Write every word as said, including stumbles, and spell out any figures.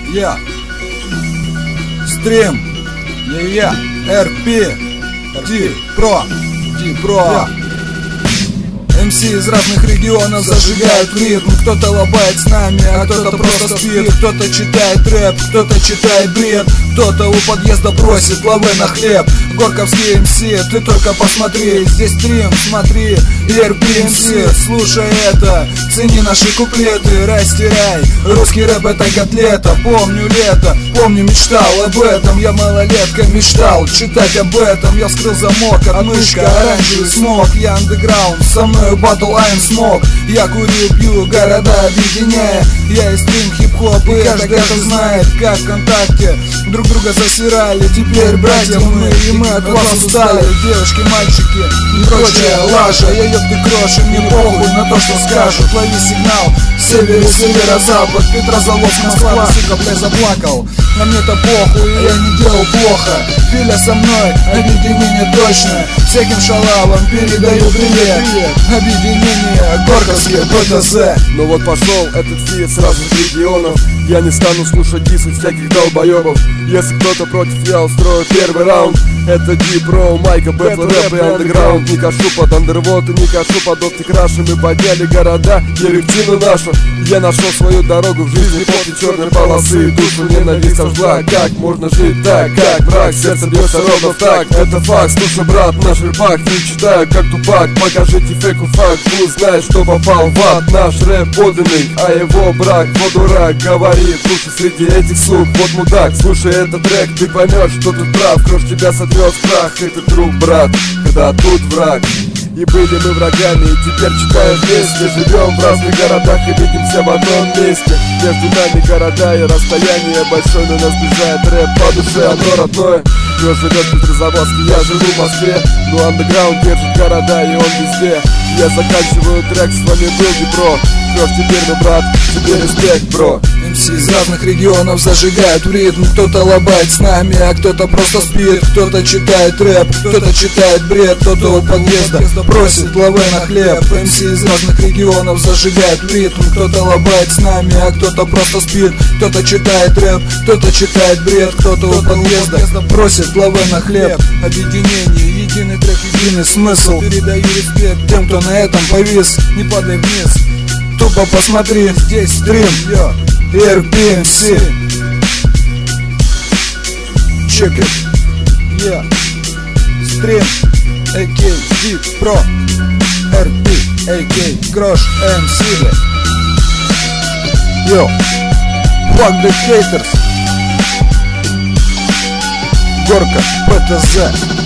Я Стрим, я эр пи, Ди Про, Ди Про. эм си из разных регионов зажигают ритм. Кто-то лобает с нами, а кто-то просто спит. Кто-то читает рэп, кто-то читает бред. Кто-то у подъезда просит лавы на хлеб. Горковский эм си, ты только посмотри. Здесь стрим, смотри, эр пи эм си. Слушай это, цени наши куплеты. Растирай, русский рэп это котлета. Помню лето, помню мечтал об этом. Я малолетка мечтал читать об этом. Я вскрыл замок, отмычка, оранжевый смог. Я андеграунд, со мной батл I'm Smoke. Я курю, пью, города объединяя. Я и стрим, хип-хоп, и каждый это знает. Как ВКонтакте друг друга засирали. Теперь братья мы, и мы от вас устали. Девушки, мальчики, и прочая лажа. Я ёб ты кроши, мне похуй на то, что скажут. Лови сигнал, север и северо-запад. Петрозаводск, Москва, сука, бля, заплакал. На мне-то похуй, я не делал плохо. Филя со мной, объединение точно. Всяким шалавам передаю привет. Объединение Горковские БТЗ. Ну вот пошел этот фит с разных регионов. Я не стану слушать дисы всяких долбоебов. Если кто-то против, я устрою первый раунд. Это Ди Про, Майка, Бэтл, рэп и андеграунд. Не кашу под андервод и не кашу под оптикраши. Мы подняли города, директиву нашу. Я нашел свою дорогу в жизни после черной полосы. Душу ненависть сожгла, как можно жить так, как враг, сердце бьется ровно в такт. Это факт, слушай, брат, наш рэпак. Не читаю, как тупак, покажите фейку факт. Узнай, что попал в ад. Наш рэп подлинный, а его брак. Вот дурак, говорит, слушай, среди этих сук. Вот мудак, слушай этот трек, ты поймешь, что тут прав. Кровь тебя сотрет в прах, это друг, брат, когда тут враг. И были мы врагами, и теперь читаем вместе. Живем в разных городах и видимся в одном месте. Между нами города и расстояние большое, но нас сближает рэп по душе, оно родное. Кто живет в Петрозаводске, я живу в Москве. Но андеграунд держит города, и он везде. Я заканчиваю трек, с вами был Ди Про. Кровь теперь, ну брат, тебе респект, бро. эм си из разных регионов зажигают в ритм. Кто-то лобает с нами, а кто-то просто спит. Кто-то читает рэп, кто-то читает бред. Кто-то у подъезда просит лавы на хлеб. эм си из разных регионов зажигают в ритм. Кто-то лобает с нами, а кто-то просто спит. Кто-то читает рэп, кто-то читает бред. Кто-то у подъезда просит лавы на хлеб. Объединение, единый трек, единый смысл. Передаю респект тем, кто на этом повис. Не падай вниз, тупо посмотри, здесь стрим, йо, эр пи эм си. Check it, yeah, стрим, а ка Ди Про, эр пи, а ка Крош эм си. Йо, fuck the haters. Горка, БТЗ.